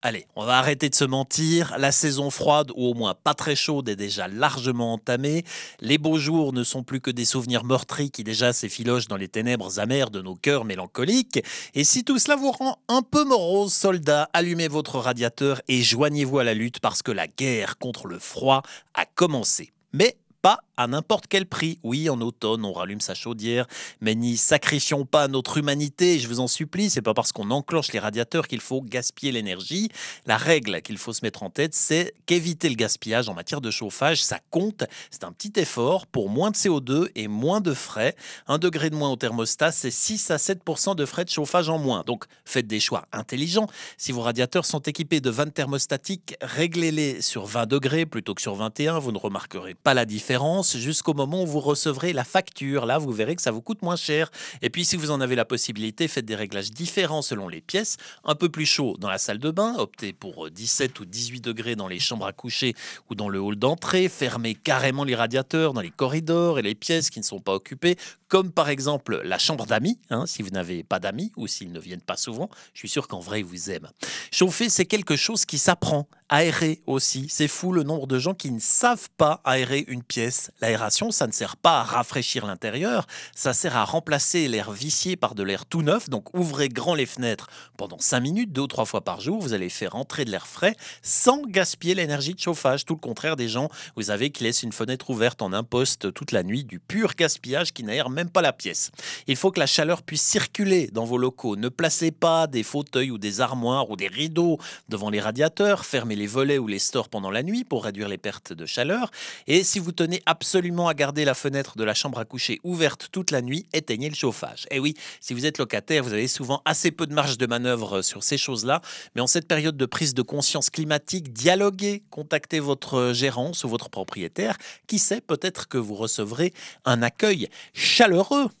Allez, on va arrêter de se mentir. La saison froide, ou au moins pas très chaude, est déjà largement entamée. Les beaux jours ne sont plus que des souvenirs meurtris qui déjà s'effilochent dans les ténèbres amères de nos cœurs mélancoliques. Et si tout cela vous rend un peu morose, soldats, allumez votre radiateur et joignez-vous à la lutte parce que la guerre contre le froid a commencé. Mais pas à n'importe quel prix. Oui, en automne, on rallume sa chaudière, mais n'y sacrifions pas notre humanité, je vous en supplie. C'est pas parce qu'on enclenche les radiateurs qu'il faut gaspiller l'énergie. La règle qu'il faut se mettre en tête, c'est qu'éviter le gaspillage en matière de chauffage, ça compte. C'est un petit effort pour moins de CO2 et moins de frais. 1 degré de moins au thermostat, c'est 6 à 7% de frais de chauffage en moins. Donc faites des choix intelligents. Si vos radiateurs sont équipés de vannes thermostatiques, réglez-les sur 20 degrés plutôt que sur 21. Vous ne remarquerez pas la différence jusqu'au moment où vous recevrez la facture. Là, vous verrez que ça vous coûte moins cher. Et puis, si vous en avez la possibilité, faites des réglages différents selon les pièces. Un peu plus chaud dans la salle de bain, optez pour 17 ou 18 degrés dans les chambres à coucher ou dans le hall d'entrée. Fermez carrément les radiateurs dans les corridors et les pièces qui ne sont pas occupées, comme par exemple la chambre d'amis, si vous n'avez pas d'amis ou s'ils ne viennent pas souvent. Je suis sûr qu'en vrai, ils vous aiment. Chauffer, c'est quelque chose qui s'apprend. Aérer aussi, c'est fou le nombre de gens qui ne savent pas aérer une pièce. L'aération, ça ne sert pas à rafraîchir l'intérieur, ça sert à remplacer l'air vicié par de l'air tout neuf. Donc ouvrez grand les fenêtres pendant 5 minutes, 2 ou 3 fois par jour, vous allez faire entrer de l'air frais sans gaspiller l'énergie de chauffage. Tout le contraire des gens, vous savez, qui laissent une fenêtre ouverte en imposte toute la nuit, du pur gaspillage qui n'aère même pas la pièce. Il faut que la chaleur puisse circuler dans vos locaux. Ne placez pas des fauteuils ou des armoires ou des rideaux devant les radiateurs, fermez les volets ou les stores pendant la nuit pour réduire les pertes de chaleur. Et si vous tenez absolument à garder la fenêtre de la chambre à coucher ouverte toute la nuit, éteignez le chauffage. Et oui, si vous êtes locataire, vous avez souvent assez peu de marge de manœuvre sur ces choses-là. Mais en cette période de prise de conscience climatique, dialoguez, contactez votre gérance ou votre propriétaire. Qui sait, peut-être que vous recevrez un accueil chaleureux.